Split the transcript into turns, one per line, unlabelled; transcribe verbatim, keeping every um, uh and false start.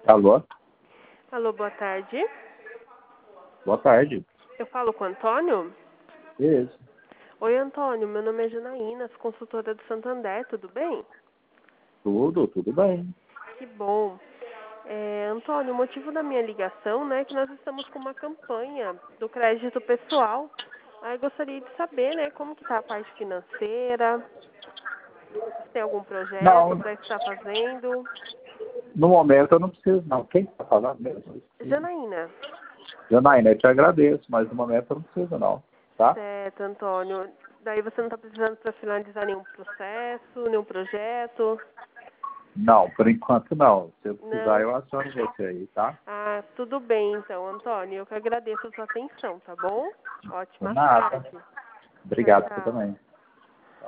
Alô?
Alô, boa tarde.
Boa tarde.
Eu falo com o Antônio?
Isso.
Oi, Antônio. Meu nome é Janaína, sou consultora do Santander, tudo bem?
Tudo, tudo bem.
Que bom. É, Antônio, o motivo da minha ligação, né, é que nós estamos com uma campanha do crédito pessoal. Aí eu gostaria de saber, né, como que está a parte financeira, se tem algum projeto
Não,
para estar fazendo.
no momento eu não preciso não. Quem está falando mesmo?
Janaína.
Janaína, eu te agradeço, mas no momento eu não preciso não, tá?
Certo, Antônio. Daí você não está precisando para finalizar nenhum processo, nenhum projeto?
Não, por enquanto não. Se eu precisar,
Não?
eu aciono você aí, tá?
Ah, tudo bem então, Antônio. Eu que agradeço a sua atenção, tá bom?
Por
Ótima
nada.
tarde. Tchau,
Obrigado, você
tchau.
também.